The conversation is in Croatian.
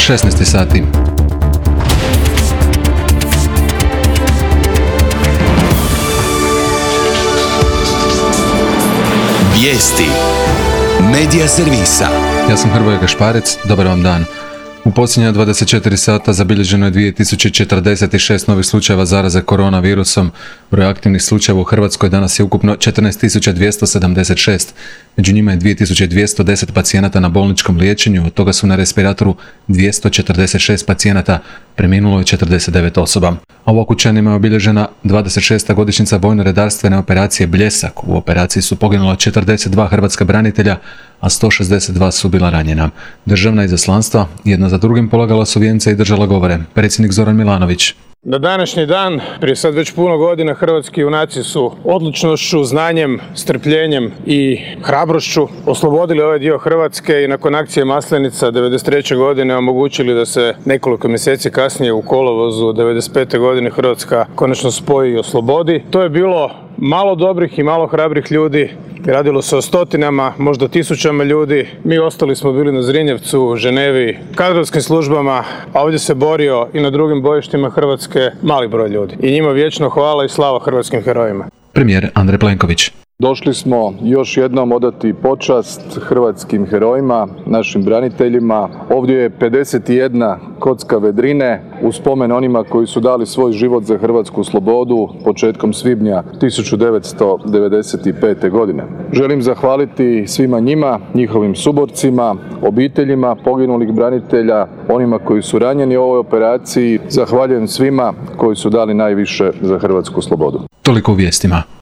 16 sati. Vijesti Medija servisa. Ja sam Hrvoje Gašparec, dobar vam dan. U posljednja 24 sata zabilježeno je 2046 novih slučajeva zaraze koronavirusom. Broj aktivnih slučajeva u Hrvatskoj danas je ukupno 14.276. Među njima je 2210 pacijenata na bolničkom liječenju, od toga su na respiratoru 246 pacijenata, preminulo je 49 osoba. A u Okučanima je obilježena 26. godišnjica vojno-redarstvene operacije Bljesak. U operaciji su poginula 42 hrvatska branitelja, a 162 su bila ranjena. Državna izaslanstva jedna za drugim polagala su vijence i držala govore. Predsjednik Zoran Milanović. Na današnji dan, prije sad već puno godina, hrvatski junaci su odlučnošću, znanjem, strpljenjem i hrabrošću oslobodili ovaj dio Hrvatske i nakon akcije Maslenica 1993. godine omogućili da se nekoliko mjeseci kasnije u kolovozu 1995. godine Hrvatska konačno spoji i oslobodi. To je bilo malo dobrih i malo hrabrih ljudi. Radilo se o stotinama, možda tisućama ljudi. Mi ostali smo bili na Zrinjevcu, Ženevi, kadrovskim službama, a ovdje se borio i na drugim bojištima Hrvatske mali broj ljudi. I njima vječno hvala i slava hrvatskim herojima. Premijer Andrej Plenković. Došli smo još jednom odati počast hrvatskim herojima, našim braniteljima. Ovdje je 51 kocka vedrine u spomen onima koji su dali svoj život za hrvatsku slobodu početkom svibnja 1995. godine. Želim zahvaliti svima njima, njihovim suborcima, obiteljima poginulih branitelja, onima koji su ranjeni u ovoj operaciji. Zahvaljujem svima koji su dali najviše za hrvatsku slobodu. Toliko u vijestima.